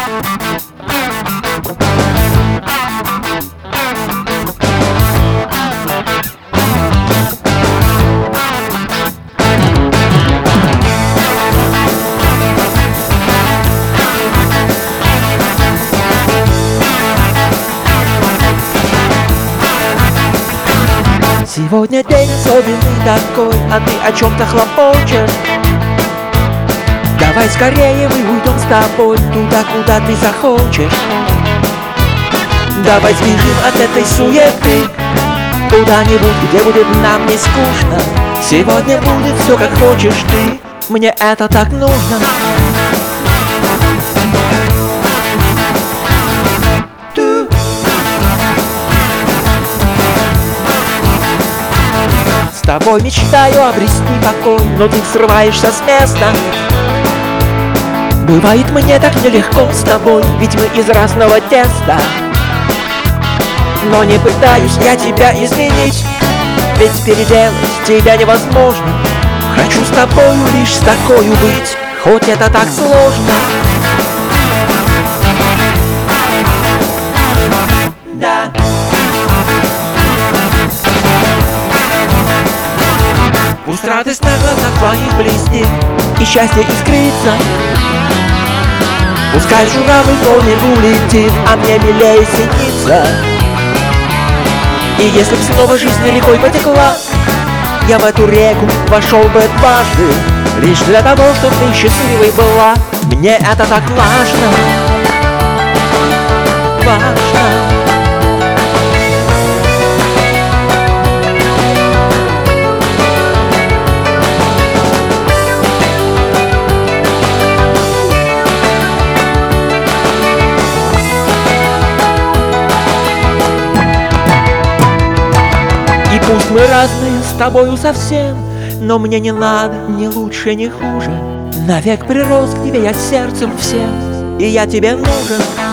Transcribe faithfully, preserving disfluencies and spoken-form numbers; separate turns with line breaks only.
Сегодня день особенный такой, а ты о чем-то хлопочешь. Давай скорее мы уйдем с тобой туда, куда ты захочешь. Давай сбежим от этой суеты куда-нибудь, где будет нам не скучно. Сегодня будет все как хочешь ты, мне это так нужно. С тобой мечтаю обрести покой, но ты срываешься с места. Бывает мне так нелегко с тобой, ведь мы из разного теста. Но не пытаюсь я тебя изменить, ведь переделать тебя невозможно. Хочу с тобою лишь с такою быть, хоть это так сложно. Да. Пусть радость на глазах твоих блестит и счастье искрится. Пускай журавль по небу летит, а мне милее синица. И если б снова жизнь рекой потекла, я в эту реку вошел бы дважды, лишь для того, чтобы ты счастливой была. Мне это так важно, важно. И пусть мы разные с тобою совсем, но мне не надо ни лучше, ни хуже. Навек прирос к тебе я сердцем всем, и я тебе нужен.